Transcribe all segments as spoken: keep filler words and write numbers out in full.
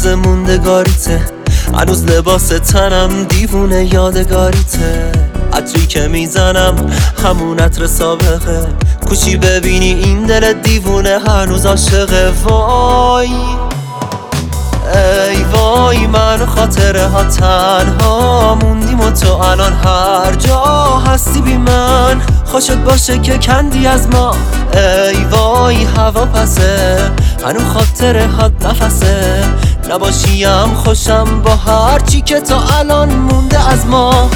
موندگاریته، هنوز لباس تنم دیوونه یادگاریته. عطری که میزنم همون عطر سابقه، کوچی ببینی این دل دیوونه هنوز عاشقه. وای ای وای من خاطره ها تنها موندیم و تو الان هر جا هستی بی من. خوشت باشه که کندی از ما، ای وای هوا پسه هنو خاطره ها نفسه. نباشیم خوشم با هر چی که تا الان مونده از ما.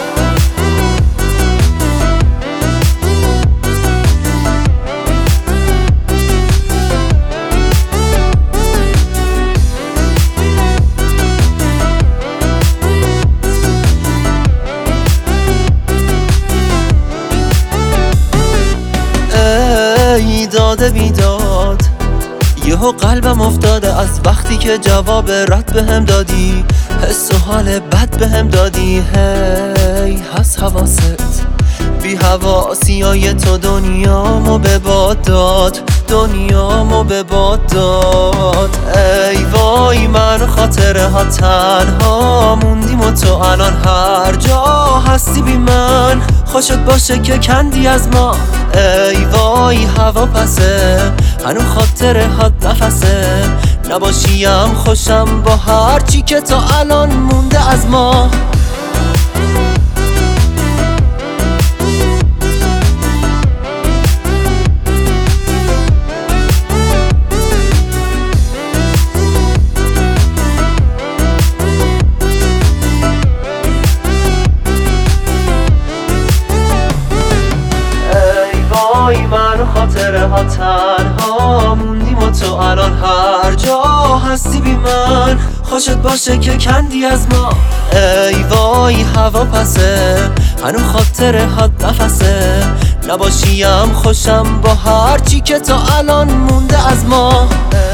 ای داده بیداد یهو قلبم افتاده از وقتی که جواب رد بهم دادی، حس و حال بد بهم دادی. هی هست حواست بی حواسیای تو دنیامو به باد داد، دنیامو به باد داد. ای وای من خاطره ها تنها موندیم و تو الان هر جا هستی بی من. خوشت باشه که کندی از ما، ای وای هوا پسه هنو خاطره ها نفسه. نباشیم خوشم با هر چی که تا الان مونده از ما. ای من خاطره ها تنها موندیم و تو الان هر جا هستی بی من. خوشت باشه که کندی از ما، ای وای هوا پسه هنو خاطره ها نفسه. نباشیم خوشم با هر چی که تا الان مونده از ما.